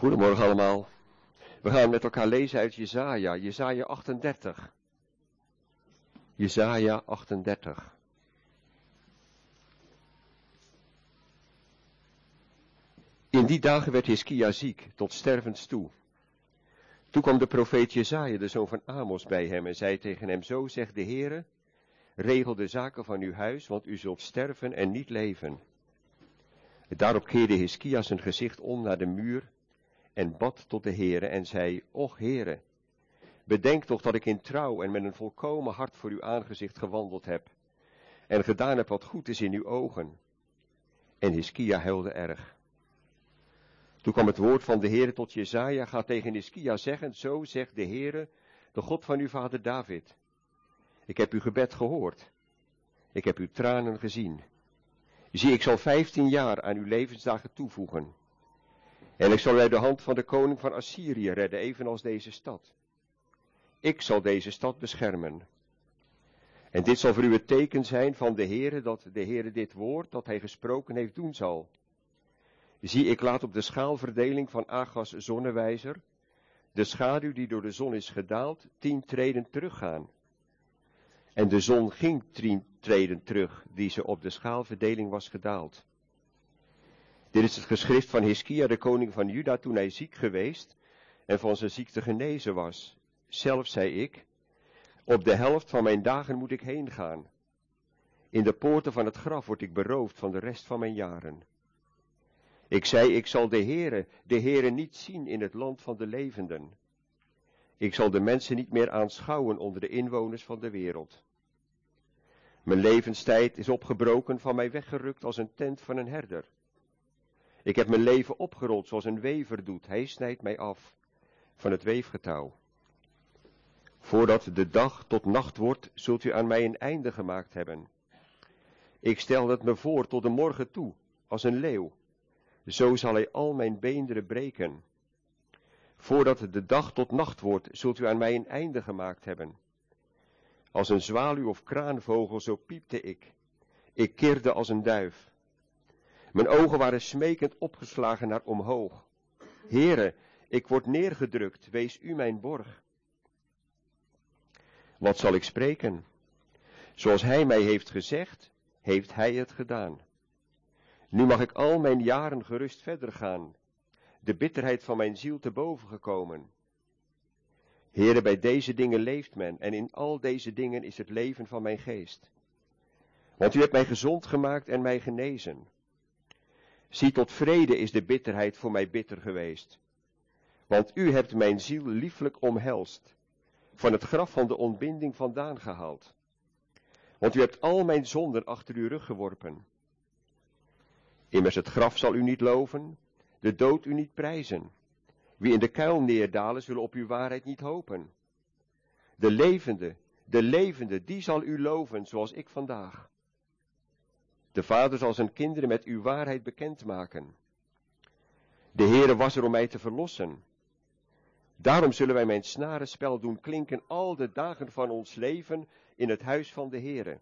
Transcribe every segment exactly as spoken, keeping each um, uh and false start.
Goedemorgen allemaal. We gaan met elkaar lezen uit Jesaja, Jesaja achtendertig. Jesaja achtendertig. In die dagen werd Hiskia ziek, tot stervens toe. Toen kwam de profeet Jesaja, de zoon van Amos, bij hem en zei tegen hem, zo zegt de Heere, regel de zaken van uw huis, want u zult sterven en niet leven. Daarop keerde Hiskia zijn gezicht om naar de muur en bad tot de Heere en zei, och Heere, bedenk toch dat ik in trouw en met een volkomen hart voor uw aangezicht gewandeld heb en gedaan heb wat goed is in uw ogen. En Hiskia huilde erg. Toen kwam het woord van de Heere tot Jesaja, ga tegen Hiskia zeggen, zo zegt de Heere, de God van uw vader David. Ik heb uw gebed gehoord. Ik heb uw tranen gezien. Zie, ik zal vijftien jaar aan uw levensdagen toevoegen. En ik zal u uit de hand van de koning van Assyrië redden, evenals deze stad. Ik zal deze stad beschermen. En dit zal voor u het teken zijn van de Heere, dat de Heere dit woord, dat hij gesproken heeft, doen zal. Zie, ik laat op de schaalverdeling van Agas zonnewijzer, de schaduw die door de zon is gedaald, tien treden teruggaan. En de zon ging tien treden terug, die ze op de schaalverdeling was gedaald. Dit is het geschrift van Hiskia, de koning van Juda, toen hij ziek geweest en van zijn ziekte genezen was. Zelf zei ik, op de helft van mijn dagen moet ik heen gaan. In de poorten van het graf word ik beroofd van de rest van mijn jaren. Ik zei, ik zal de Heere, de Heere niet zien in het land van de levenden. Ik zal de mensen niet meer aanschouwen onder de inwoners van de wereld. Mijn levenstijd is opgebroken, van mij weggerukt als een tent van een herder. Ik heb mijn leven opgerold zoals een wever doet. Hij snijdt mij af van het weefgetouw. Voordat de dag tot nacht wordt, zult u aan mij een einde gemaakt hebben. Ik stel het me voor tot de morgen toe, als een leeuw. Zo zal hij al mijn beenderen breken. Voordat de dag tot nacht wordt, zult u aan mij een einde gemaakt hebben. Als een zwaluw of kraanvogel, zo piepte ik. Ik kirde als een duif. Mijn ogen waren smekend opgeslagen naar omhoog. Heere, ik word neergedrukt, wees u mijn borg. Wat zal ik spreken? Zoals hij mij heeft gezegd, heeft hij het gedaan. Nu mag ik al mijn jaren gerust verder gaan, de bitterheid van mijn ziel te boven gekomen. Heere, bij deze dingen leeft men, en in al deze dingen is het leven van mijn geest. Want u hebt mij gezond gemaakt en mij genezen. Zie, tot vrede is de bitterheid voor mij bitter geweest. Want u hebt mijn ziel lieflijk omhelst, van het graf van de ontbinding vandaan gehaald. Want u hebt al mijn zonden achter uw rug geworpen. Immers het graf zal u niet loven, de dood u niet prijzen. Wie in de kuil neerdalen, zullen op uw waarheid niet hopen. De levende, de levende, die zal u loven, zoals ik vandaag. De Vader zal zijn kinderen met uw waarheid bekendmaken. De Heere was er om mij te verlossen. Daarom zullen wij mijn snarenspel doen klinken al de dagen van ons leven in het huis van de Heere.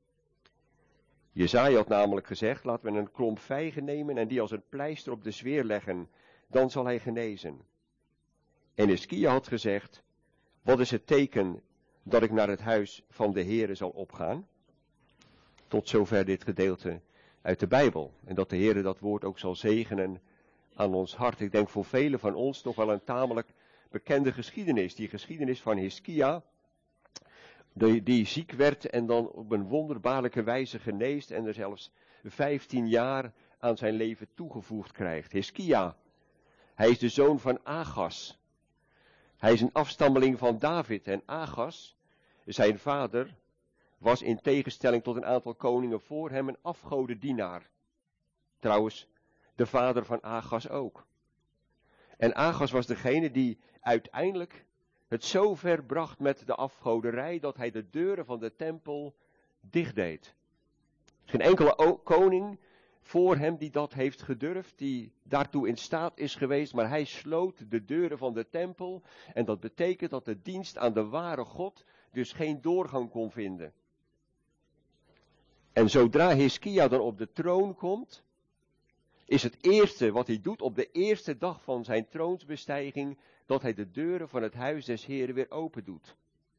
Jesaja had namelijk gezegd, laten we een klomp vijgen nemen en die als een pleister op de zweer leggen, dan zal hij genezen. En Hiskia had gezegd, wat is het teken dat ik naar het huis van de Heere zal opgaan? Tot zover dit gedeelte uit de Bijbel. En dat de Heere dat woord ook zal zegenen aan ons hart. Ik denk voor velen van ons toch wel een tamelijk bekende geschiedenis. Die geschiedenis van Hiskia, die, die ziek werd en dan op een wonderbaarlijke wijze geneest en er zelfs vijftien jaar aan zijn leven toegevoegd krijgt. Hiskia, hij is de zoon van Agas. Hij is een afstammeling van David en Agas, zijn vader, was in tegenstelling tot een aantal koningen voor hem een afgodendienaar. Trouwens, de vader van Agas ook. En Agas was degene die uiteindelijk het zo ver bracht met de afgoderij dat hij de deuren van de tempel dichtdeed. Geen enkele koning voor hem die dat heeft gedurfd, die daartoe in staat is geweest, maar hij sloot de deuren van de tempel en dat betekent dat de dienst aan de ware God dus geen doorgang kon vinden. En zodra Hiskia dan op de troon komt, is het eerste wat hij doet op de eerste dag van zijn troonsbestijging, dat hij de deuren van het huis des Heren weer open doet.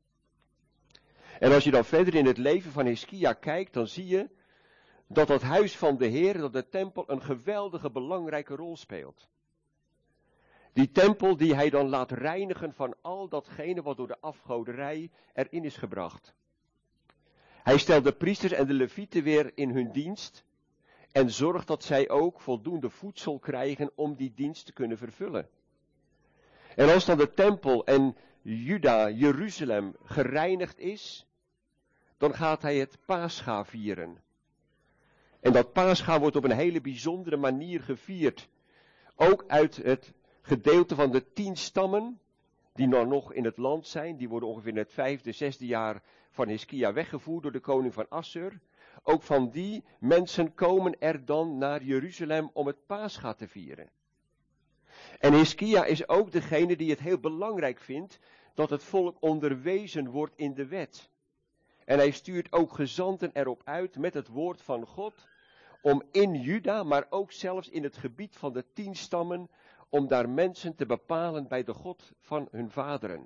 En als je dan verder in het leven van Hiskia kijkt, dan zie je dat het huis van de Heer, dat de tempel, een geweldige belangrijke rol speelt. Die tempel die hij dan laat reinigen van al datgene wat door de afgoderij erin is gebracht. Hij stelt de priesters en de levieten weer in hun dienst en zorgt dat zij ook voldoende voedsel krijgen om die dienst te kunnen vervullen. En als dan de tempel en Juda, Jeruzalem, gereinigd is, dan gaat hij het Pascha vieren. En dat Pascha wordt op een hele bijzondere manier gevierd. Ook uit het gedeelte van de tien stammen, die nou nog in het land zijn, die worden ongeveer in het vijfde, zesde jaar van Hiskia weggevoerd door de koning van Assur. Ook van die mensen komen er dan naar Jeruzalem om het Pascha te vieren. En Hiskia is ook degene die het heel belangrijk vindt dat het volk onderwezen wordt in de wet. En hij stuurt ook gezanten erop uit met het woord van God, om in Juda, maar ook zelfs in het gebied van de tien stammen, om daar mensen te bepalen bij de God van hun vaderen.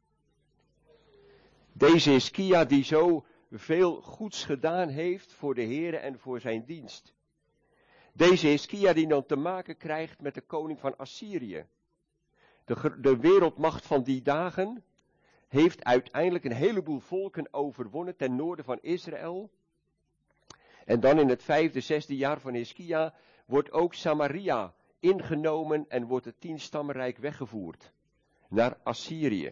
Deze Hiskia die zo veel goeds gedaan heeft voor de Heere en voor zijn dienst. Deze Hiskia die dan te maken krijgt met de koning van Assyrië. De, de wereldmacht van die dagen heeft uiteindelijk een heleboel volken overwonnen ten noorden van Israël. En dan in het vijfde, zesde jaar van Hiskia wordt ook Samaria ingenomen en wordt het tienstammenrijk weggevoerd naar Assyrië.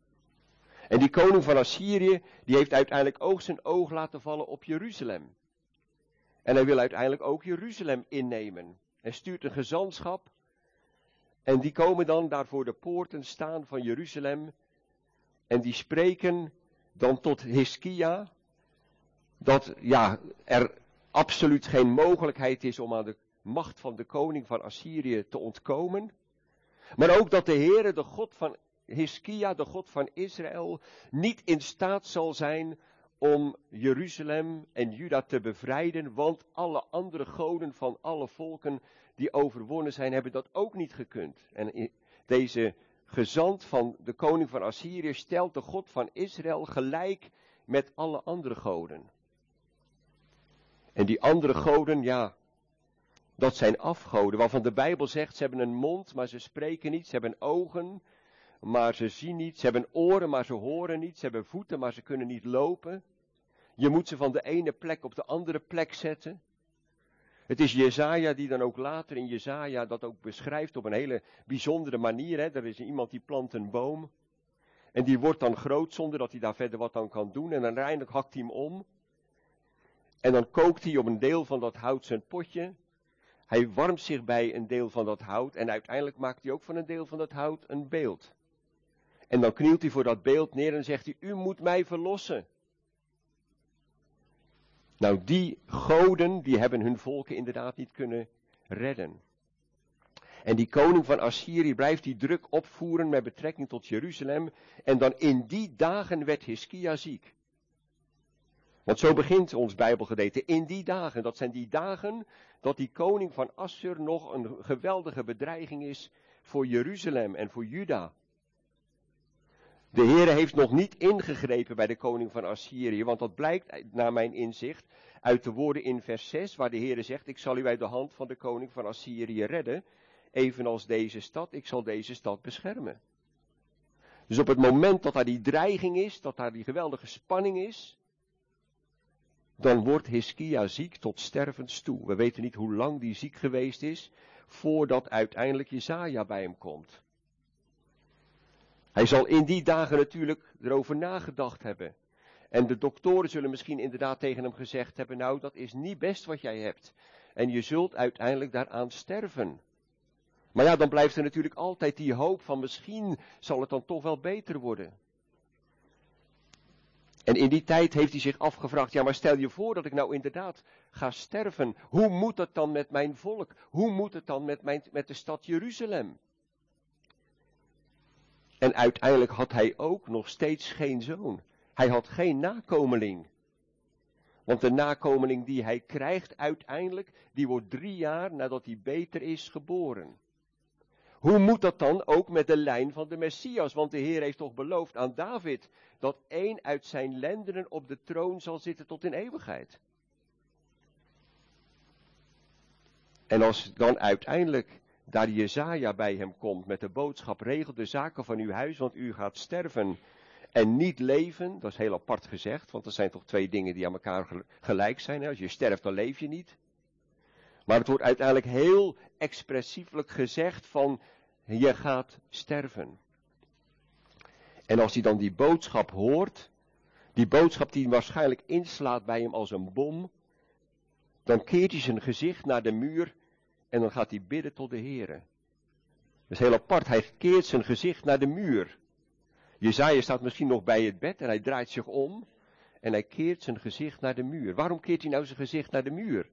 En die koning van Assyrië, die heeft uiteindelijk ook zijn oog laten vallen op Jeruzalem. En hij wil uiteindelijk ook Jeruzalem innemen. Hij stuurt een gezantschap en die komen dan daar voor de poorten staan van Jeruzalem. En die spreken dan tot Hiskia dat ja, er absoluut geen mogelijkheid is om aan de macht van de koning van Assyrië te ontkomen. Maar ook dat de Heere, de God van Hiskia, de God van Israël, niet in staat zal zijn om Jeruzalem en Juda te bevrijden, want alle andere goden van alle volken die overwonnen zijn, hebben dat ook niet gekund. En deze gezant van de koning van Assyrië stelt de God van Israël gelijk met alle andere goden. En die andere goden, ja, dat zijn afgoden, waarvan de Bijbel zegt, ze hebben een mond, maar ze spreken niet, ze hebben ogen, maar ze zien niet, ze hebben oren, maar ze horen niet, ze hebben voeten, maar ze kunnen niet lopen. Je moet ze van de ene plek op de andere plek zetten. Het is Jesaja die dan ook later in Jesaja dat ook beschrijft op een hele bijzondere manier. Hè. Er is iemand die plant een boom en die wordt dan groot zonder dat hij daar verder wat aan kan doen. En uiteindelijk hakt hij hem om en dan kookt hij op een deel van dat hout zijn potje. Hij warmt zich bij een deel van dat hout en uiteindelijk maakt hij ook van een deel van dat hout een beeld. En dan knielt hij voor dat beeld neer en zegt hij, u moet mij verlossen. Nou, die goden, die hebben hun volken inderdaad niet kunnen redden. En die koning van Assyrië blijft die druk opvoeren met betrekking tot Jeruzalem. En dan in die dagen werd Hiskia ziek. Want zo begint ons Bijbelgedeelte. In die dagen, dat zijn die dagen dat die koning van Assur nog een geweldige bedreiging is voor Jeruzalem en voor Juda. De Heere heeft nog niet ingegrepen bij de koning van Assyrië, want dat blijkt naar mijn inzicht uit de woorden in vers zes, waar de Heere zegt, ik zal u uit de hand van de koning van Assyrië redden, evenals deze stad, ik zal deze stad beschermen. Dus op het moment dat daar die dreiging is, dat daar die geweldige spanning is, dan wordt Hiskia ziek tot stervens toe. We weten niet hoe lang die ziek geweest is, voordat uiteindelijk Jesaja bij hem komt. Hij zal in die dagen natuurlijk erover nagedacht hebben. En de doktoren zullen misschien inderdaad tegen hem gezegd hebben, nou dat is niet best wat jij hebt. En je zult uiteindelijk daaraan sterven. Maar ja, dan blijft er natuurlijk altijd die hoop van misschien zal het dan toch wel beter worden. En in die tijd heeft hij zich afgevraagd, ja maar stel je voor dat ik nou inderdaad ga sterven. Hoe moet het dan met mijn volk? Hoe moet het dan met, mijn, met de stad Jeruzalem? En uiteindelijk had hij ook nog steeds geen zoon. Hij had geen nakomeling. Want de nakomeling die hij krijgt uiteindelijk, die wordt drie jaar nadat hij beter is geboren. Hoe moet dat dan ook met de lijn van de Messias? Want de Heer heeft toch beloofd aan David dat één uit zijn lendenen op de troon zal zitten tot in eeuwigheid. En als dan uiteindelijk daar Jesaja bij hem komt met de boodschap, regel de zaken van uw huis, want u gaat sterven en niet leven. Dat is heel apart gezegd, want er zijn toch twee dingen die aan elkaar gelijk zijn. Als je sterft, dan leef je niet. Maar het wordt uiteindelijk heel expressieflijk gezegd van, je gaat sterven. En als hij dan die boodschap hoort, die boodschap die waarschijnlijk inslaat bij hem als een bom, dan keert hij zijn gezicht naar de muur en dan gaat hij bidden tot de Heere. Dat is heel apart, hij keert zijn gezicht naar de muur. Jesaja staat misschien nog bij het bed en hij draait zich om en hij keert zijn gezicht naar de muur. Waarom keert hij nou zijn gezicht naar de muur?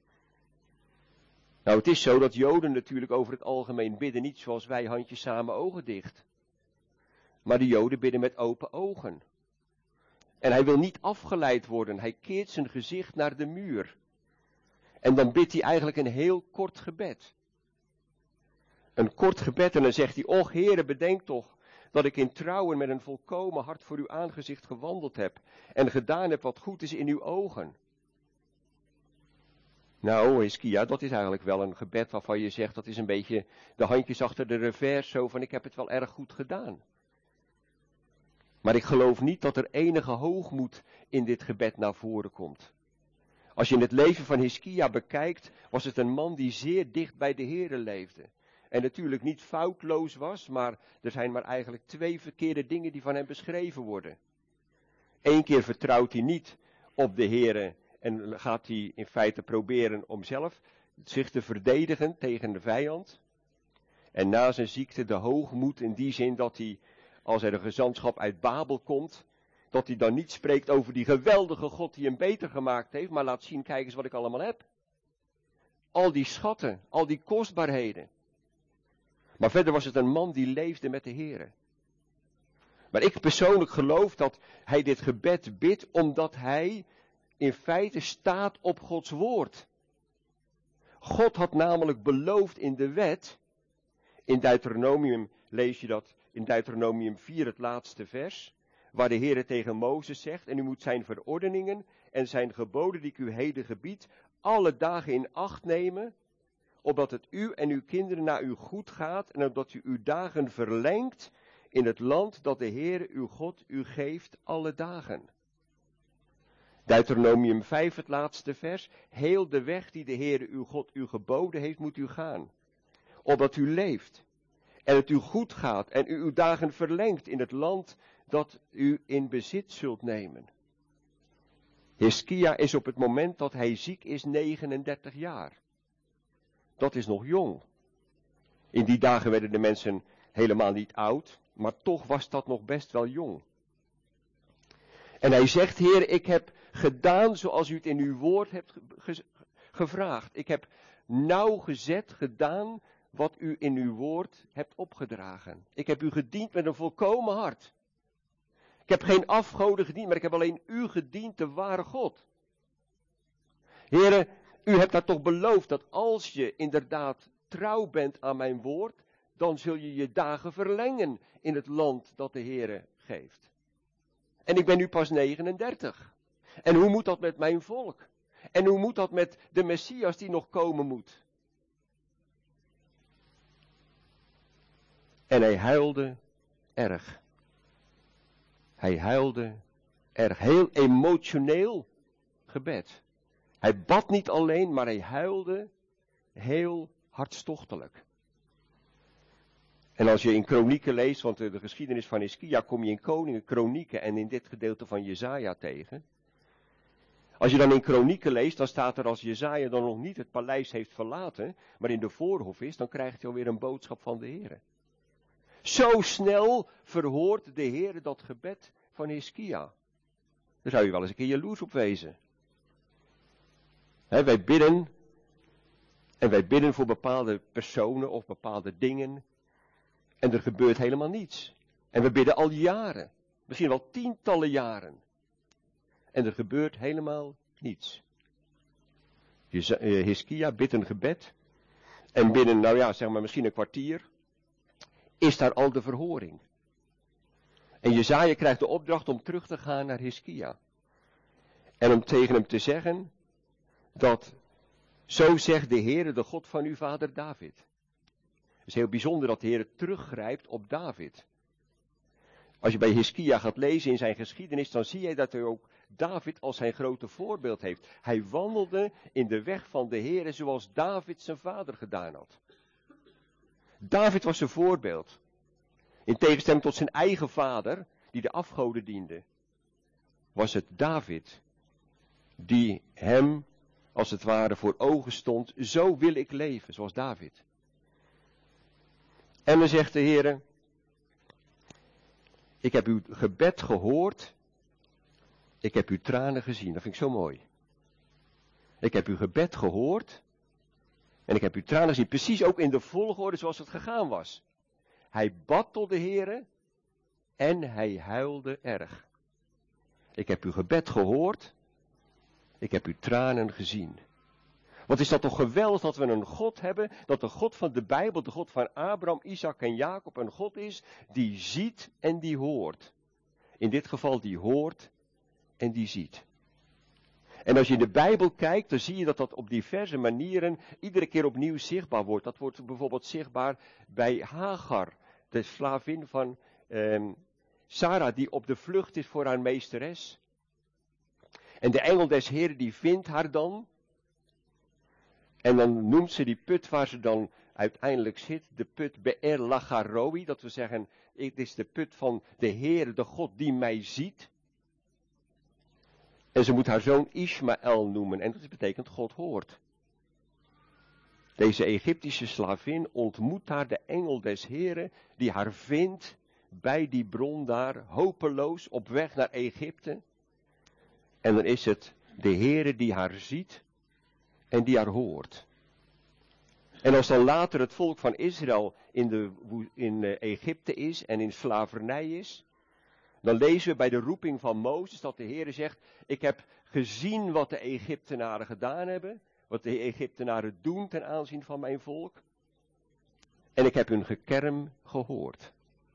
Nou, het is zo dat Joden natuurlijk over het algemeen bidden niet zoals wij, handjes samen, ogen dicht. Maar de Joden bidden met open ogen. En hij wil niet afgeleid worden, hij keert zijn gezicht naar de muur. En dan bidt hij eigenlijk een heel kort gebed. Een kort gebed en dan zegt hij, och Heere, bedenk toch dat ik in trouwen met een volkomen hart voor uw aangezicht gewandeld heb en gedaan heb wat goed is in uw ogen. Nou, Hiskia, dat is eigenlijk wel een gebed waarvan je zegt, dat is een beetje de handjes achter de revers, zo van ik heb het wel erg goed gedaan. Maar ik geloof niet dat er enige hoogmoed in dit gebed naar voren komt. Als je in het leven van Hiskia bekijkt, was het een man die zeer dicht bij de Heere leefde. En natuurlijk niet foutloos was, maar er zijn maar eigenlijk twee verkeerde dingen die van hem beschreven worden. Eén keer vertrouwt hij niet op de Heere en gaat hij in feite proberen om zelf zich te verdedigen tegen de vijand. En na zijn ziekte de hoogmoed in die zin dat hij, als er een gezantschap uit Babel komt, dat hij dan niet spreekt over die geweldige God die hem beter gemaakt heeft, maar laat zien, kijk eens wat ik allemaal heb. Al die schatten, al die kostbaarheden. Maar verder was het een man die leefde met de Heere. Maar ik persoonlijk geloof dat hij dit gebed bidt, omdat hij in feite staat op Gods woord. God had namelijk beloofd in de wet, in Deuteronomium lees je dat, in Deuteronomium vier het laatste vers, waar de Heere tegen Mozes zegt, en u moet zijn verordeningen en zijn geboden die ik u heden gebied, alle dagen in acht nemen, opdat het u en uw kinderen naar u goed gaat en opdat u uw dagen verlengt in het land dat de Heere uw God u geeft alle dagen. Deuteronomium vijf het laatste vers, heel de weg die de Heere uw God u geboden heeft moet u gaan, opdat u leeft en het u goed gaat en u uw dagen verlengt in het land dat u in bezit zult nemen. Hiskia is op het moment dat hij ziek is negenendertig jaar. Dat is nog jong. In die dagen werden de mensen helemaal niet oud, maar toch was dat nog best wel jong. En hij zegt, Heer, ik heb gedaan zoals u het in uw woord hebt ge- gevraagd. Ik heb nauwgezet gedaan wat u in uw woord hebt opgedragen. Ik heb u gediend met een volkomen hart. Ik heb geen afgoden gediend, maar ik heb alleen u gediend, de ware God. Heere, u hebt daar toch beloofd dat als je inderdaad trouw bent aan mijn woord, dan zul je je dagen verlengen in het land dat de Heere geeft. En ik ben nu pas negenendertig. En hoe moet dat met mijn volk? En hoe moet dat met de Messias die nog komen moet? En hij huilde erg. Hij huilde erg. Heel emotioneel gebed. Hij bad niet alleen, maar hij huilde heel hartstochtelijk. En als je in Kronieken leest, want de geschiedenis van Hiskia kom je in Koningen, Kronieken en in dit gedeelte van Jesaja tegen. Als je dan in Kronieken leest, dan staat er als Jesaja dan nog niet het paleis heeft verlaten, maar in de voorhof is, dan krijgt hij alweer een boodschap van de Heere. Zo snel verhoort de Heere dat gebed van Hiskia. Daar zou je wel eens een keer jaloers op wezen. He, wij bidden, en wij bidden voor bepaalde personen of bepaalde dingen, en er gebeurt helemaal niets. En we bidden al jaren, misschien wel tientallen jaren. En er gebeurt helemaal niets. Hiskia bidt een gebed. En binnen, nou ja, zeg maar misschien een kwartier, is daar al de verhoring. En Jesaja krijgt de opdracht om terug te gaan naar Hiskia. En om tegen hem te zeggen dat, zo zegt de Heere, de God van uw vader David. Het is heel bijzonder dat de Heere teruggrijpt op David. Als je bij Hiskia gaat lezen in zijn geschiedenis, dan zie je dat hij ook David als zijn grote voorbeeld heeft. Hij wandelde in de weg van de Heere zoals David zijn vader gedaan had. David was zijn voorbeeld. In tegenstelling tot zijn eigen vader, die de afgoden diende, was het David die hem, als het ware, voor ogen stond. Zo wil ik leven, zoals David. En dan zegt de Heere, ik heb uw gebed gehoord, ik heb uw tranen gezien. Dat vind ik zo mooi. Ik heb uw gebed gehoord en ik heb uw tranen gezien. Precies ook in de volgorde zoals het gegaan was. Hij bad tot de Heere en hij huilde erg. Ik heb uw gebed gehoord, ik heb uw tranen gezien. Wat is dat toch geweldig dat we een God hebben, dat de God van de Bijbel, de God van Abraham, Isaac en Jacob, een God is die ziet en die hoort. In dit geval die hoort en die ziet. En als je in de Bijbel kijkt, dan zie je dat dat op diverse manieren iedere keer opnieuw zichtbaar wordt. Dat wordt bijvoorbeeld zichtbaar bij Hagar, de slavin van eh, Sarah, die op de vlucht is voor haar meesteres. En de engel des Heeren die vindt haar dan. En dan noemt ze die put waar ze dan uiteindelijk zit, de put Be'er Lacharoi. Dat we zeggen, het is de put van de Heere, de God die mij ziet. En ze moet haar zoon Ismaël noemen. En dat betekent God hoort. Deze Egyptische slavin ontmoet daar de engel des Heeren, die haar vindt bij die bron daar, hopeloos op weg naar Egypte. En dan is het de Heere die haar ziet en die haar hoort. En als dan later het volk van Israël in, de, in Egypte is en in slavernij is, dan lezen we bij de roeping van Mozes dat de Heere zegt, ik heb gezien wat de Egyptenaren gedaan hebben, wat de Egyptenaren doen ten aanzien van mijn volk, en ik heb hun gekerm gehoord.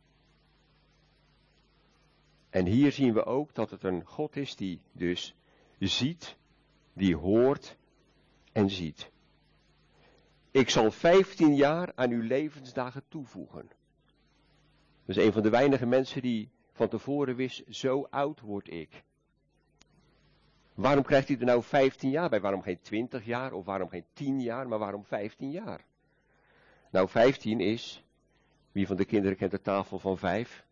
En hier zien we ook dat het een God is die dus ziet, die hoort en ziet. Ik zal vijftien jaar aan uw levensdagen toevoegen. Dat is een van de weinige mensen die van tevoren wist, zo oud word ik. Waarom krijgt hij er nou vijftien jaar bij? Waarom geen twintig jaar of waarom geen tien jaar, maar waarom vijftien jaar? Nou, vijftien is, wie van de kinderen kent de tafel van vijf?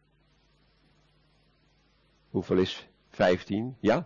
Hoeveel is vijftien? Ja?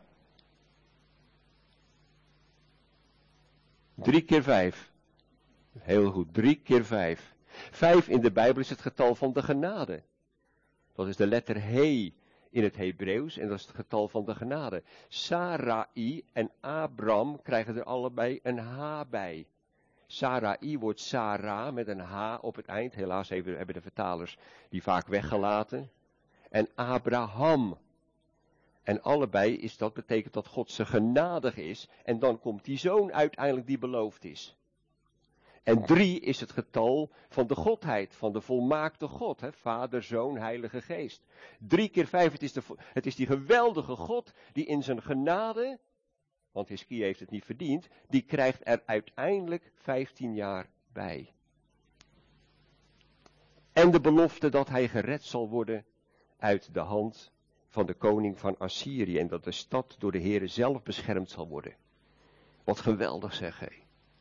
Drie keer vijf. Heel goed, drie keer vijf. Vijf in de Bijbel is het getal van de genade. Dat is de letter He in het Hebreeuws en dat is het getal van de genade. Sarai en Abram krijgen er allebei een H bij. Sarai wordt Sarah met een H op het eind. Helaas hebben de vertalers die vaak weggelaten. En Abraham. En allebei is dat, betekent dat God ze genadig is. En dan komt die zoon uiteindelijk die beloofd is. En drie is het getal van de godheid, van de volmaakte God. Hè? Vader, Zoon, Heilige Geest. Drie keer vijf, het is, de, het is die geweldige God die in zijn genade, want Hiskia heeft het niet verdiend, die krijgt er uiteindelijk vijftien jaar bij. En de belofte dat hij gered zal worden uit de hand van de koning van Assyrië. En dat de stad door de Heere zelf beschermd zal worden. Wat geweldig zeg hé.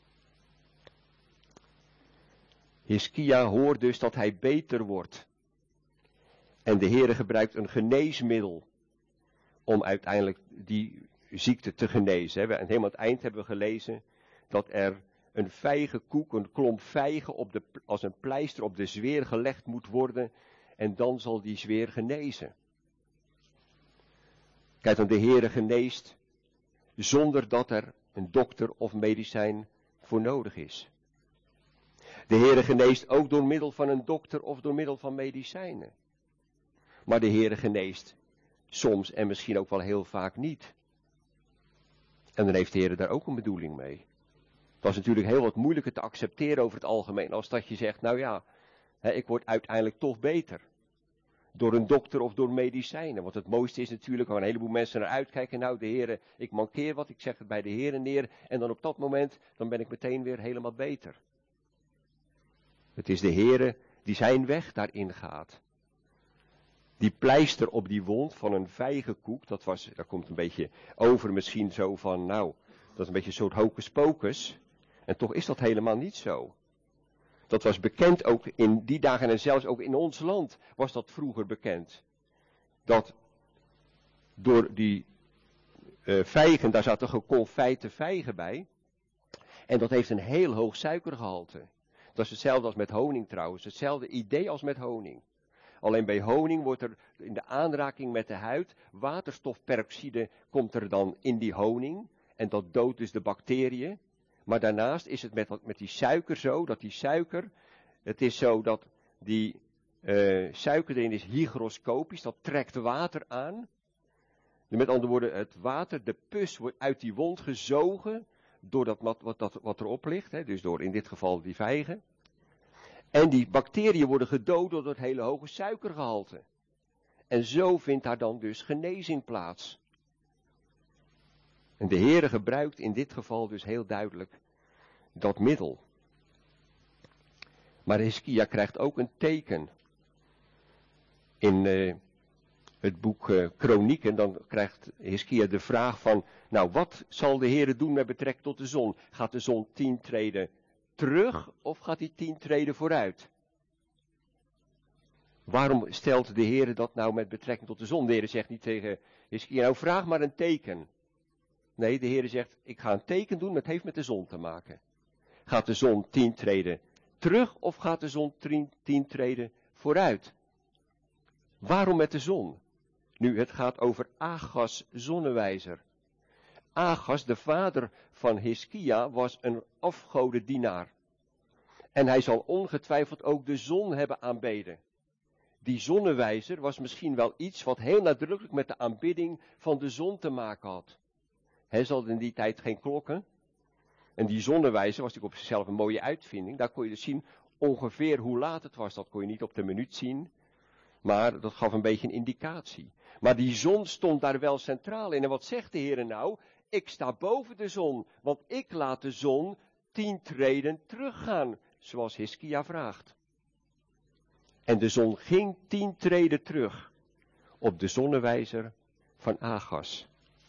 Hiskia hoort dus dat hij beter wordt. En de Heere gebruikt een geneesmiddel om uiteindelijk die ziekte te genezen. En helemaal aan het eind hebben we gelezen dat er een vijgenkoek, een klomp vijgen op de, als een pleister op de zweer gelegd moet worden. En dan zal die zweer genezen. Kijk, dan de Heere geneest zonder dat er een dokter of medicijn voor nodig is. De Heere geneest ook door middel van een dokter of door middel van medicijnen. Maar de Heere geneest soms en misschien ook wel heel vaak niet. En dan heeft de Heer daar ook een bedoeling mee. Dat is natuurlijk heel wat moeilijker te accepteren over het algemeen, als dat je zegt, nou ja, hè, ik word uiteindelijk toch beter. Door een dokter of door medicijnen. Want het mooiste is natuurlijk, waar een heleboel mensen naar uitkijken, nou de Heer, ik mankeer wat, ik zeg het bij de Heer neer, en dan op dat moment, dan ben ik meteen weer helemaal beter. Het is de Heer die zijn weg daarin gaat. Die pleister op die wond van een vijgenkoek, dat was, daar komt een beetje over misschien zo van, nou, dat is een beetje een soort hocus pocus. En toch is dat helemaal niet zo. Dat was bekend ook in die dagen en zelfs ook in ons land was dat vroeger bekend. Dat door die uh, vijgen, daar zaten geconfijte vijgen bij. En dat heeft een heel hoog suikergehalte. Dat is hetzelfde als met honing trouwens, hetzelfde idee als met honing. Alleen bij honing wordt er in de aanraking met de huid, waterstofperoxide komt er dan in die honing. En dat doodt dus de bacteriën. Maar daarnaast is het met, met die suiker zo, dat die suiker, het is zo dat die uh, suiker erin is hygroscopisch, dat trekt water aan. Met andere woorden, het water, de pus wordt uit die wond gezogen door dat wat, wat, dat, wat erop ligt, hè, dus door in dit geval die vijgen. En die bacteriën worden gedood door het hele hoge suikergehalte. En zo vindt daar dan dus genezing plaats. En de Heere gebruikt in dit geval dus heel duidelijk dat middel. Maar Hiskia krijgt ook een teken. In uh, het boek uh, Kronieken, dan krijgt Hiskia de vraag van, nou wat zal de Heere doen met betrekking tot de zon? Gaat de zon tien treden terug of gaat hij tien treden vooruit? Waarom stelt de Heere dat nou met betrekking tot de zon? De Heere zegt niet tegen Hiskia, nou vraag maar een teken. Nee, de Heere zegt, ik ga een teken doen, het heeft met de zon te maken. Gaat de zon tien treden terug of gaat de zon tien treden vooruit? Waarom met de zon? Nu, het gaat over Agas zonnewijzer. Agas, de vader van Hiskia, was een afgodendienaar. En hij zal ongetwijfeld ook de zon hebben aanbeden. Die zonnewijzer was misschien wel iets wat heel nadrukkelijk met de aanbidding van de zon te maken had. Hij zat in die tijd geen klokken. En die zonnewijzer was natuurlijk op zichzelf een mooie uitvinding. Daar kon je dus zien ongeveer hoe laat het was. Dat kon je niet op de minuut zien. Maar dat gaf een beetje een indicatie. Maar die zon stond daar wel centraal in. En wat zegt de Heer nou? Ik sta boven de zon. Want ik laat de zon tien treden teruggaan. Zoals Hiskia vraagt. En de zon ging tien treden terug. Op de zonnewijzer van Agas.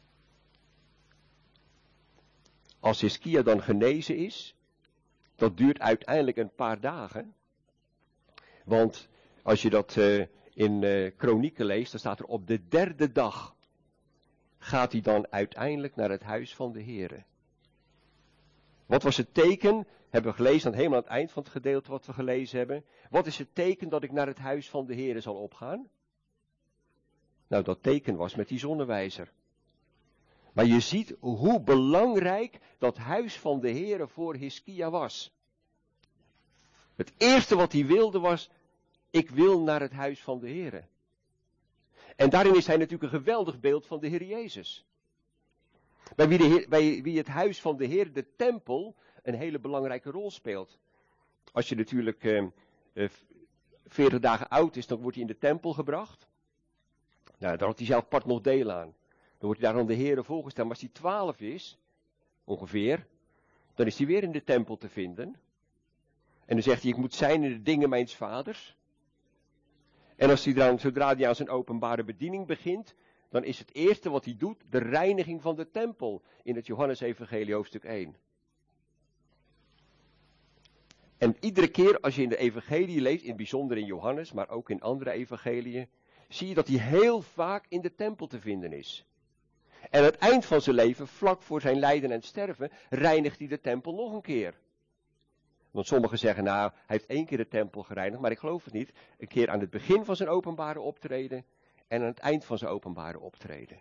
Als Hiskia dan genezen is, dat duurt uiteindelijk een paar dagen. Want als je dat uh, in uh, Kronieken leest, dan staat er op de derde dag gaat hij dan uiteindelijk naar het huis van de Heere. Wat was het teken? Hebben we gelezen aan helemaal aan het eind van het gedeelte wat we gelezen hebben. Wat is het teken dat ik naar het huis van de Heere zal opgaan? Nou, dat teken was met die zonnewijzer. Maar je ziet hoe belangrijk dat huis van de Heere voor Hiskia was. Het eerste wat hij wilde was, ik wil naar het huis van de Heere. En daarin is hij natuurlijk een geweldig beeld van de Heer Jezus. Bij wie, de Heer, bij wie het huis van de Heer, de tempel, een hele belangrijke rol speelt. Als je natuurlijk uh, uh, veertig dagen oud is, dan wordt hij in de tempel gebracht. Nou, daar had hij zelf part nog deel aan. Dan wordt hij daar aan de Heere voorgesteld. Maar als hij twaalf is, ongeveer, dan is hij weer in de tempel te vinden. En dan zegt hij, ik moet zijn in de dingen mijns vaders. En als hij dan, zodra hij aan zijn openbare bediening begint, dan is het eerste wat hij doet, de reiniging van de tempel. In het Johannesevangelie hoofdstuk één. En iedere keer als je in de evangelie leest, in het bijzonder in Johannes, maar ook in andere evangeliën, zie je dat hij heel vaak in de tempel te vinden is. En aan het eind van zijn leven, vlak voor zijn lijden en sterven, reinigt hij de tempel nog een keer. Want sommigen zeggen, nou, hij heeft één keer de tempel gereinigd, maar ik geloof het niet. Een keer aan het begin van zijn openbare optreden en aan het eind van zijn openbare optreden.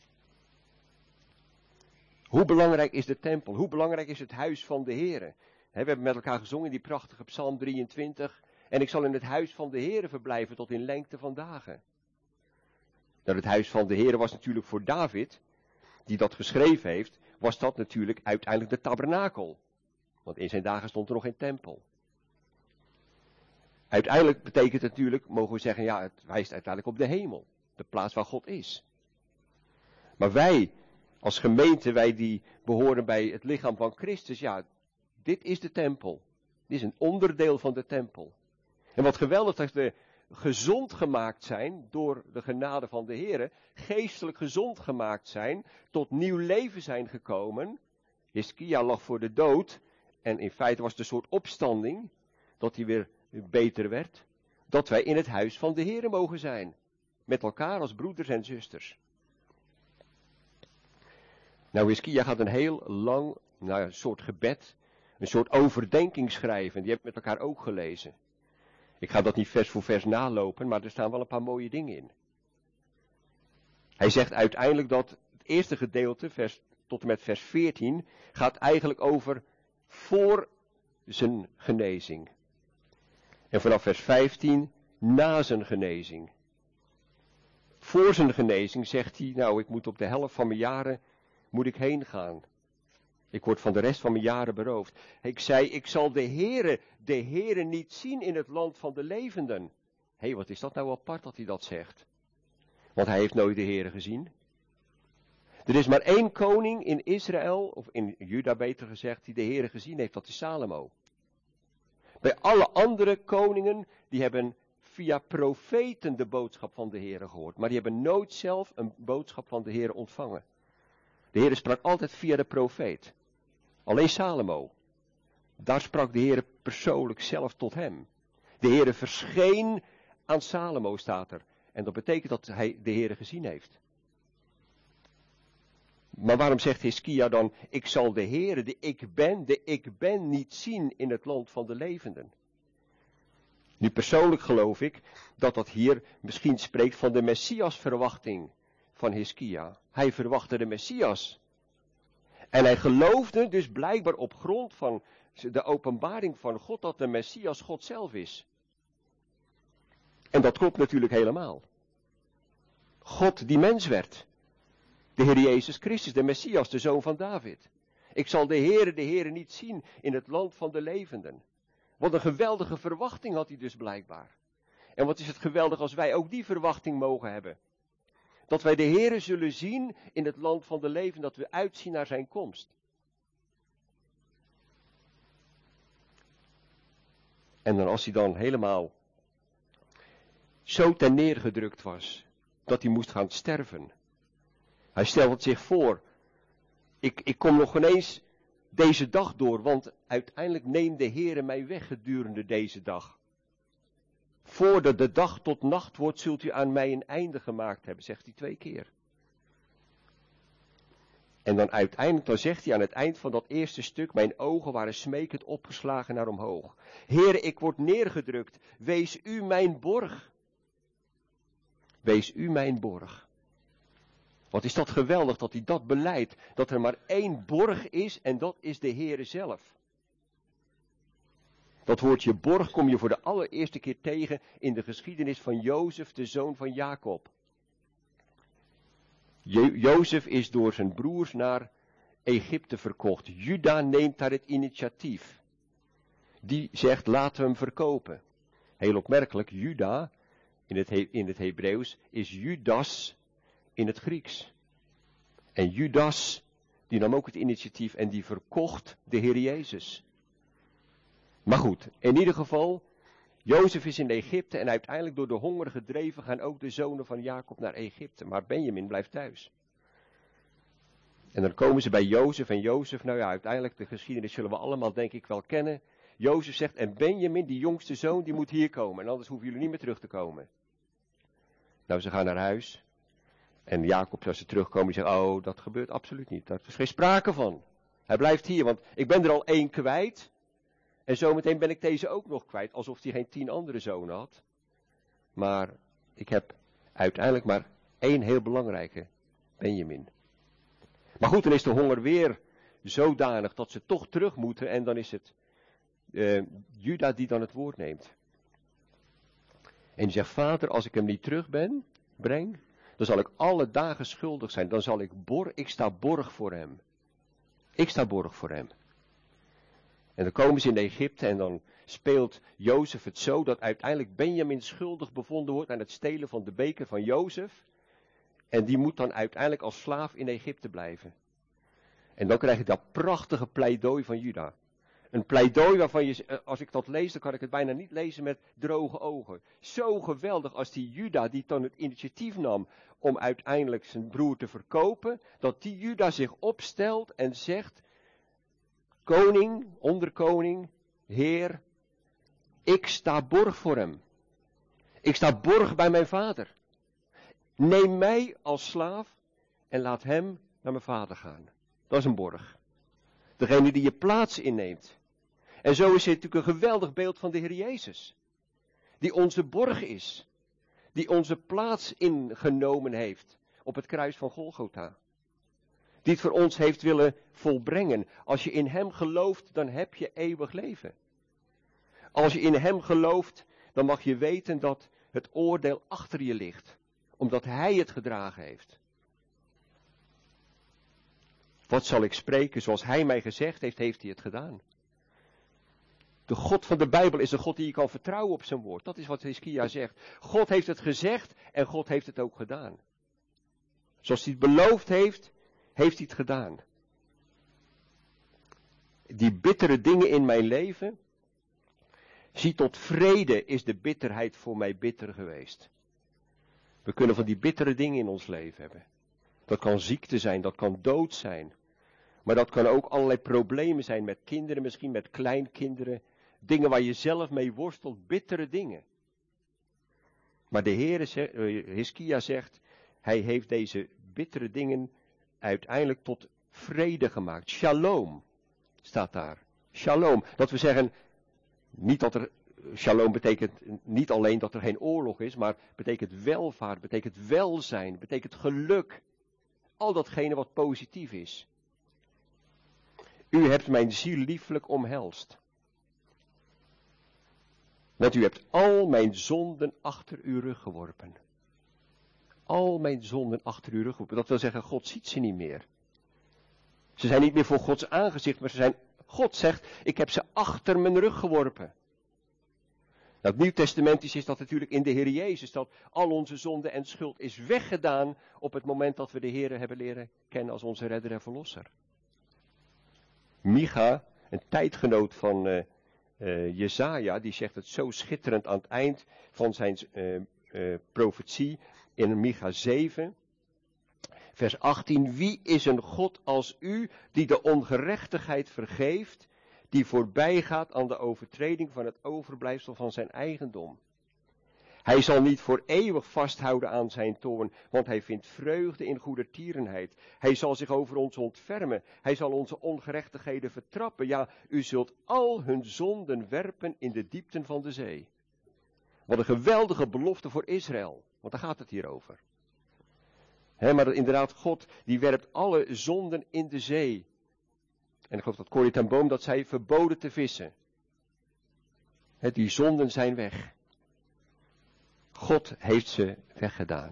Hoe belangrijk is de tempel? Hoe belangrijk is het huis van de Heere? We hebben met elkaar gezongen in die prachtige Psalm drieëntwintig. En ik zal in het huis van de Heere verblijven tot in lengte van dagen. Nou, het huis van de Heere was natuurlijk voor David, die dat geschreven heeft, was dat natuurlijk uiteindelijk de tabernakel. Want in zijn dagen stond er nog geen tempel. Uiteindelijk betekent het natuurlijk, mogen we zeggen, ja, het wijst uiteindelijk op de hemel. De plaats waar God is. Maar wij, als gemeente, wij die behoren bij het lichaam van Christus, ja, dit is de tempel. Dit is een onderdeel van de tempel. En wat geweldig dat we gezond gemaakt zijn door de genade van de Heer, geestelijk gezond gemaakt zijn, tot nieuw leven zijn gekomen. Hiskia lag voor de dood en in feite was het een soort opstanding, dat hij weer beter werd, dat wij in het huis van de Heer mogen zijn, met elkaar als broeders en zusters. Nou, Hiskia gaat een heel lang, nou, een soort gebed, een soort overdenking schrijven, die heb ik met elkaar ook gelezen. Ik ga dat niet vers voor vers nalopen, maar er staan wel een paar mooie dingen in. Hij zegt uiteindelijk dat het eerste gedeelte, vers, tot en met vers veertien, gaat eigenlijk over voor zijn genezing. En vanaf vers vijftien, na zijn genezing. Voor zijn genezing zegt hij, nou, ik moet op de helft van mijn jaren, moet ik heen gaan. Ik word van de rest van mijn jaren beroofd. Ik zei, ik zal de Heere, de Heere niet zien in het land van de levenden. Hé, hey, wat is dat nou apart dat hij dat zegt? Want hij heeft nooit de Heere gezien. Er is maar één koning in Israël, of in Juda beter gezegd, die de Heere gezien heeft, dat is Salomo. Bij alle andere koningen, die hebben via profeten de boodschap van de Heere gehoord. Maar die hebben nooit zelf een boodschap van de Heere ontvangen. De Heere sprak altijd via de profeet. Alleen Salomo. Daar sprak de Heere persoonlijk zelf tot hem. De Heere verscheen aan Salomo, staat er. En dat betekent dat hij de Heere gezien heeft. Maar waarom zegt Hiskia dan, ik zal de Heere, de ik ben, de ik ben niet zien in het land van de levenden? Nu persoonlijk geloof ik dat dat hier misschien spreekt van de Messiasverwachting van Hiskia. Hij verwachtte de Messias. En hij geloofde dus blijkbaar op grond van de openbaring van God dat de Messias God zelf is. En dat klopt natuurlijk helemaal. God die mens werd. De Heer Jezus Christus, de Messias, de Zoon van David. Ik zal de Heere, de Heere niet zien in het land van de levenden. Wat een geweldige verwachting had hij dus blijkbaar. En wat is het geweldig als wij ook die verwachting mogen hebben. Dat wij de Heere zullen zien in het land van de levenden, dat we uitzien naar zijn komst. En dan als hij dan helemaal zo ten neergedrukt was, dat hij moest gaan sterven. Hij stelt zich voor, ik, ik kom nog ineens deze dag door, want uiteindelijk neemt de Heere mij weg gedurende deze dag. Voordat de dag tot nacht wordt, zult u aan mij een einde gemaakt hebben, zegt hij twee keer. En dan uiteindelijk, dan zegt hij aan het eind van dat eerste stuk, mijn ogen waren smekend opgeslagen naar omhoog. Heere, ik word neergedrukt, wees u mijn borg. Wees u mijn borg. Wat is dat geweldig dat hij dat beleidt, dat er maar één borg is en dat is de Heere zelf. Dat woordje borg kom je voor de allereerste keer tegen in de geschiedenis van Jozef, de zoon van Jacob. Jo- Jozef is door zijn broers naar Egypte verkocht. Juda neemt daar het initiatief. Die zegt, laten we hem verkopen. Heel opmerkelijk, Juda, in het, He- in het Hebreeuws, is Judas in het Grieks. En Judas, die nam ook het initiatief en die verkocht de Heer Jezus. Maar goed, in ieder geval, Jozef is in Egypte en uiteindelijk door de honger gedreven gaan ook de zonen van Jacob naar Egypte. Maar Benjamin blijft thuis. En dan komen ze bij Jozef en Jozef, nou ja, uiteindelijk de geschiedenis zullen we allemaal denk ik wel kennen. Jozef zegt, en Benjamin, die jongste zoon, die moet hier komen en anders hoeven jullie niet meer terug te komen. Nou, ze gaan naar huis. En Jacob, als ze terugkomen, die zegt, oh, dat gebeurt absoluut niet. Daar is geen sprake van. Hij blijft hier, want ik ben er al één kwijt. En zometeen ben ik deze ook nog kwijt, alsof hij geen tien andere zonen had. Maar ik heb uiteindelijk maar één heel belangrijke, Benjamin. Maar goed, dan is de honger weer zodanig dat ze toch terug moeten. En dan is het uh, Juda die dan het woord neemt. En die zegt, vader, als ik hem niet terug ben, breng, dan zal ik alle dagen schuldig zijn. Dan zal ik borg, ik sta borg voor hem. Ik sta borg voor hem. En dan komen ze in Egypte en dan speelt Jozef het zo dat uiteindelijk Benjamin schuldig bevonden wordt aan het stelen van de beker van Jozef. En die moet dan uiteindelijk als slaaf in Egypte blijven. En dan krijg je dat prachtige pleidooi van Juda. Een pleidooi waarvan je, als ik dat lees, dan kan ik het bijna niet lezen met droge ogen. Zo geweldig als die Juda die dan het initiatief nam om uiteindelijk zijn broer te verkopen, dat die Juda zich opstelt en zegt, koning, onderkoning, heer, ik sta borg voor hem. Ik sta borg bij mijn vader. Neem mij als slaaf en laat hem naar mijn vader gaan. Dat is een borg. Degene die je plaats inneemt. En zo is het natuurlijk een geweldig beeld van de Heer Jezus. Die onze borg is. Die onze plaats ingenomen heeft op het kruis van Golgotha. Die het voor ons heeft willen volbrengen. Als je in hem gelooft, dan heb je eeuwig leven. Als je in hem gelooft, dan mag je weten dat het oordeel achter je ligt. Omdat hij het gedragen heeft. Wat zal ik spreken? Zoals hij mij gezegd heeft, heeft hij het gedaan. De God van de Bijbel is een God die je kan vertrouwen op zijn woord. Dat is wat Hiskia zegt. God heeft het gezegd en God heeft het ook gedaan. Zoals hij het beloofd heeft, heeft hij het gedaan. Die bittere dingen in mijn leven, zie tot vrede is de bitterheid voor mij bitter geweest. We kunnen van die bittere dingen in ons leven hebben. Dat kan ziekte zijn, dat kan dood zijn. Maar dat kan ook allerlei problemen zijn met kinderen, misschien met kleinkinderen. Dingen waar je zelf mee worstelt, bittere dingen. Maar de Heer, Hiskia zegt, hij heeft deze bittere dingen uiteindelijk tot vrede gemaakt. Shalom staat daar. Shalom. Dat we zeggen, niet dat er, shalom betekent niet alleen dat er geen oorlog is, maar betekent welvaart, betekent welzijn, betekent geluk. Al datgene wat positief is. U hebt mijn ziel lieflijk omhelst. Want u hebt al mijn zonden achter uw rug geworpen. Al mijn zonden achter uw rug geworpen. Dat wil zeggen, God ziet ze niet meer. Ze zijn niet meer voor Gods aangezicht, maar ze zijn, God zegt, ik heb ze achter mijn rug geworpen. Nou, het Nieuw-Testamentisch is dat natuurlijk in de Heer Jezus, dat al onze zonde en schuld is weggedaan op het moment dat we de Heer hebben leren kennen als onze redder en verlosser. Micha, een tijdgenoot van uh, uh, Jesaja, die zegt het zo schitterend aan het eind van zijn uh, uh, profetie in Micha zeven, vers achttien. Wie is een God als u die de ongerechtigheid vergeeft, die voorbij gaat aan de overtreding van het overblijfsel van zijn eigendom? Hij zal niet voor eeuwig vasthouden aan zijn toorn, want hij vindt vreugde in goedertierenheid. Hij zal zich over ons ontfermen, hij zal onze ongerechtigheden vertrappen. Ja, u zult al hun zonden werpen in de diepten van de zee. Wat een geweldige belofte voor Israël, want daar gaat het hier over. He, maar inderdaad, God die werpt alle zonden in de zee. En ik geloof dat Corrie ten Boom dat zei, verboden te vissen. He, die zonden zijn weg. God heeft ze weggedaan.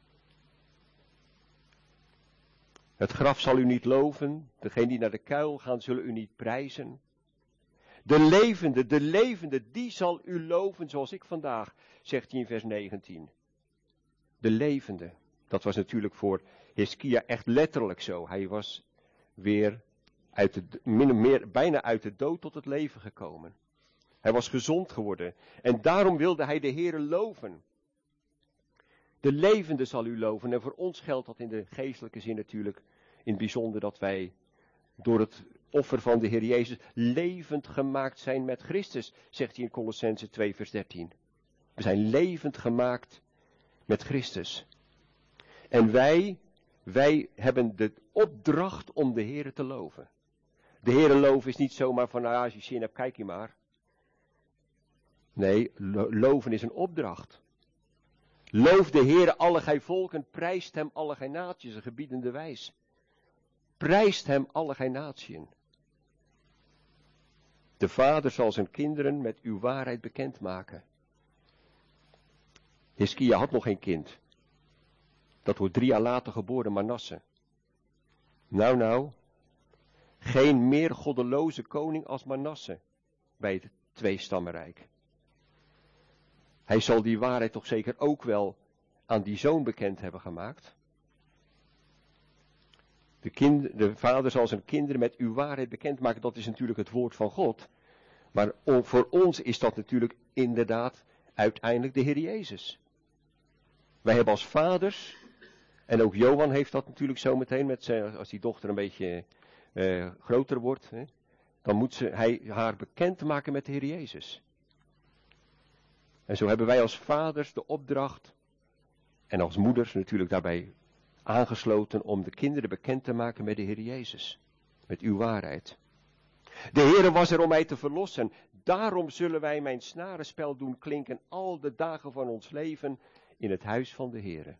Het graf zal u niet loven, degenen die naar de kuil gaan zullen u niet prijzen. De levende, de levende, die zal u loven zoals ik vandaag, zegt hij in vers negentien. De levende, dat was natuurlijk voor Hiskia echt letterlijk zo. Hij was weer uit de, min of meer, bijna uit de dood tot het leven gekomen. Hij was gezond geworden en daarom wilde hij de Heere loven. De levende zal u loven. En voor ons geldt dat in de geestelijke zin natuurlijk in het bijzonder dat wij door het offer van de Heer Jezus levend gemaakt zijn met Christus, zegt hij in Kolossenzen twee vers dertien. We zijn levend gemaakt met Christus. En wij, wij hebben de opdracht om de Heere te loven. De Heere loven is niet zomaar van, nou als je zin hebt, kijk je maar. Nee, lo- loven is een opdracht. Loof de Heere alle gij volken, prijst hem alle gij naties, een gebiedende wijs. Prijst hem alle gij natieën. De vader zal zijn kinderen met uw waarheid bekendmaken. Hiskia had nog geen kind. Dat wordt drie jaar later geboren, Manasse. Nou, nou. Geen meer goddeloze koning als Manasse bij het tweestammenrijk. Hij zal die waarheid toch zeker ook wel aan die zoon bekend hebben gemaakt. De, kind, de vader zal zijn kinderen met uw waarheid bekendmaken. Dat is natuurlijk het woord van God. Maar voor ons is dat natuurlijk inderdaad uiteindelijk de Heer Jezus. Wij hebben als vaders, en ook Johan heeft dat natuurlijk zo meteen, met zijn, als die dochter een beetje uh, groter wordt, hè, dan moet ze, hij haar bekend maken met de Heer Jezus. En zo hebben wij als vaders de opdracht, en als moeders natuurlijk daarbij aangesloten, om de kinderen bekend te maken met de Heer Jezus. Met uw waarheid. De Heere was er om mij te verlossen. Daarom zullen wij mijn snarenspel doen klinken al de dagen van ons leven in het huis van de Heere.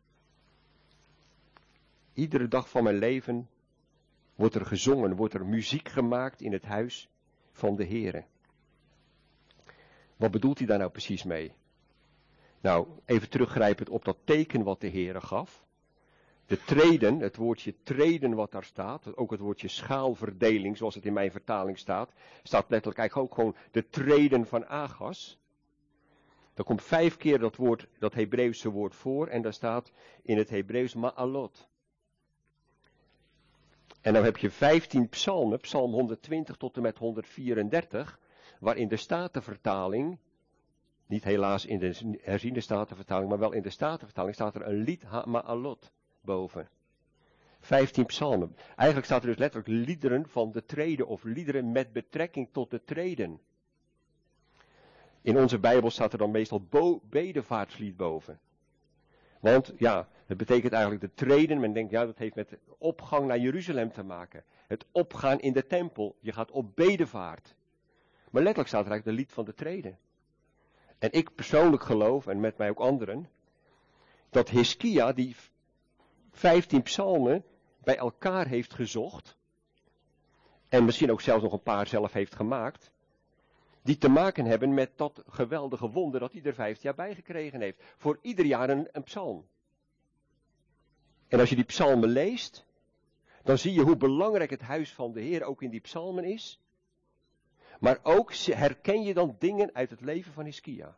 Iedere dag van mijn leven wordt er gezongen, wordt er muziek gemaakt in het huis van de Heere. Wat bedoelt hij daar nou precies mee? Nou, even teruggrijpend op dat teken wat de Heere gaf. De treden, het woordje treden wat daar staat, ook het woordje schaalverdeling zoals het in mijn vertaling staat, staat letterlijk eigenlijk ook gewoon de treden van Agas. Er komt vijf keer dat woord, dat Hebreeuwse woord voor en daar staat in het Hebreeuws ma'alot. En dan heb je vijftien psalmen, psalm honderdtwintig tot en met honderdvierendertig, waarin de Statenvertaling, niet helaas in de herziende Statenvertaling, maar wel in de Statenvertaling, staat er een lied ma'alot boven. Vijftien psalmen. Eigenlijk staat er dus letterlijk liederen van de treden of liederen met betrekking tot de treden. In onze Bijbel staat er dan meestal bo- bedevaartslied boven. Want ja, het betekent eigenlijk de treden. Men denkt, ja, dat heeft met de opgang naar Jeruzalem te maken. Het opgaan in de tempel. Je gaat op bedevaart. Maar letterlijk staat er eigenlijk de lied van de treden. En ik persoonlijk geloof, en met mij ook anderen, dat Hiskia die vijftien psalmen bij elkaar heeft gezocht. En misschien ook zelfs nog een paar zelf heeft gemaakt. Die te maken hebben met dat geweldige wonder dat hij er vijftien jaar bij gekregen heeft. Voor ieder jaar een, een psalm. En als je die psalmen leest, dan zie je hoe belangrijk het huis van de Heer ook in die psalmen is. Maar ook herken je dan dingen uit het leven van Hiskia.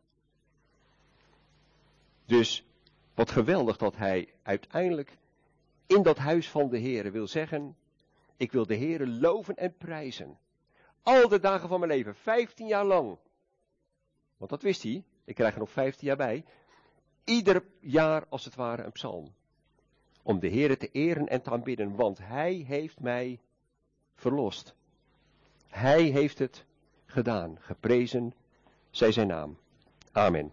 Dus wat geweldig dat hij uiteindelijk in dat huis van de Heer wil zeggen, ik wil de Heer loven en prijzen. Al de dagen van mijn leven, vijftien jaar lang. Want dat wist hij, ik krijg er nog vijftien jaar bij. Ieder jaar als het ware een psalm. Om de Heer te eren en te aanbidden, want hij heeft mij verlost. Hij heeft het gedaan, geprezen zij zijn naam. Amen.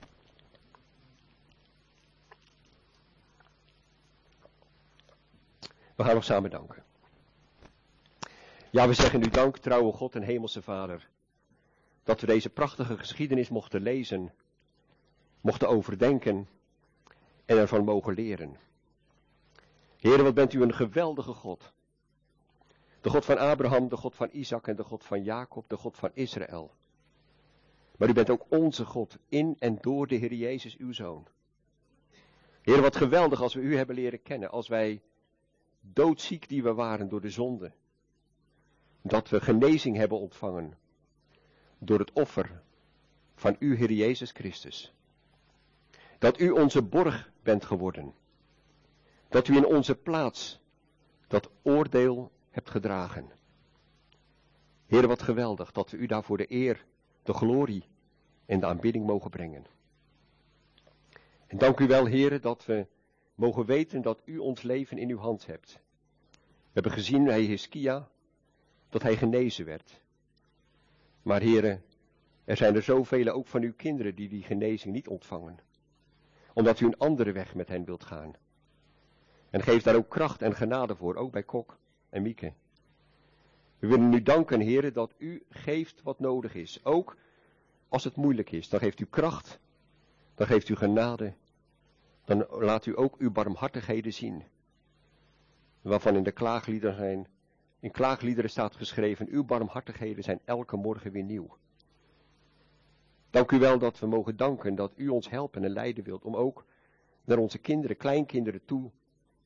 We gaan nog samen danken. Ja, we zeggen u dank, trouwe God en hemelse Vader, dat we deze prachtige geschiedenis mochten lezen, mochten overdenken en ervan mogen leren. Heer, wat bent u een geweldige God. De God van Abraham, de God van Isaac en de God van Jacob, de God van Israël. Maar u bent ook onze God in en door de Heer Jezus, uw Zoon. Heer, wat geweldig als we u hebben leren kennen, als wij doodziek die we waren door de zonde, dat we genezing hebben ontvangen door het offer van uw Heer Jezus Christus. Dat u onze borg bent geworden. Dat u in onze plaats dat oordeel hebt gedragen. Heer, wat geweldig dat we u daarvoor de eer, de glorie en de aanbidding mogen brengen. En dank u wel, Heer, dat we mogen weten dat u ons leven in uw hand hebt. We hebben gezien bij Hiskia dat hij genezen werd. Maar Heere, er zijn er zoveel ook van uw kinderen die die genezing niet ontvangen. Omdat u een andere weg met hen wilt gaan. En geef daar ook kracht en genade voor, ook bij Kok en Mieke. We willen u danken, Heere, dat u geeft wat nodig is. Ook als het moeilijk is, dan geeft u kracht, dan geeft u genade. Dan laat u ook uw barmhartigheden zien. Waarvan in de klaagliederen zijn, in klaagliederen staat geschreven, uw barmhartigheden zijn elke morgen weer nieuw. Dank u wel dat we mogen danken dat u ons helpen en leiden wilt om ook naar onze kinderen, kleinkinderen toe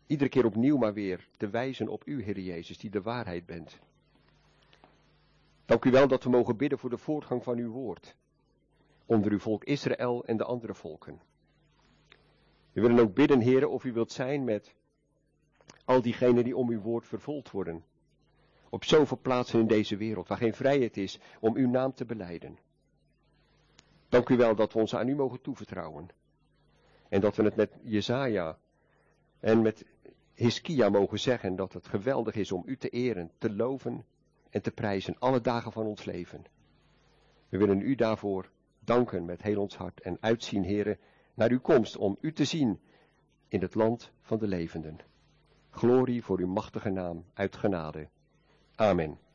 iedere keer opnieuw maar weer te wijzen op u, Heer Jezus, die de waarheid bent. Dank u wel dat we mogen bidden voor de voortgang van uw woord, onder uw volk Israël en de andere volken. We willen ook bidden, Heer, of u wilt zijn met al diegenen die om uw woord vervolgd worden. Op zoveel plaatsen in deze wereld, waar geen vrijheid is om uw naam te belijden. Dank u wel dat we ons aan u mogen toevertrouwen. En dat we het met Jesaja en met Hiskia mogen zeggen dat het geweldig is om u te eren, te loven en te prijzen alle dagen van ons leven. We willen u daarvoor danken met heel ons hart en uitzien, Heere, naar uw komst om u te zien in het land van de levenden. Glorie voor uw machtige naam uit genade. Amen.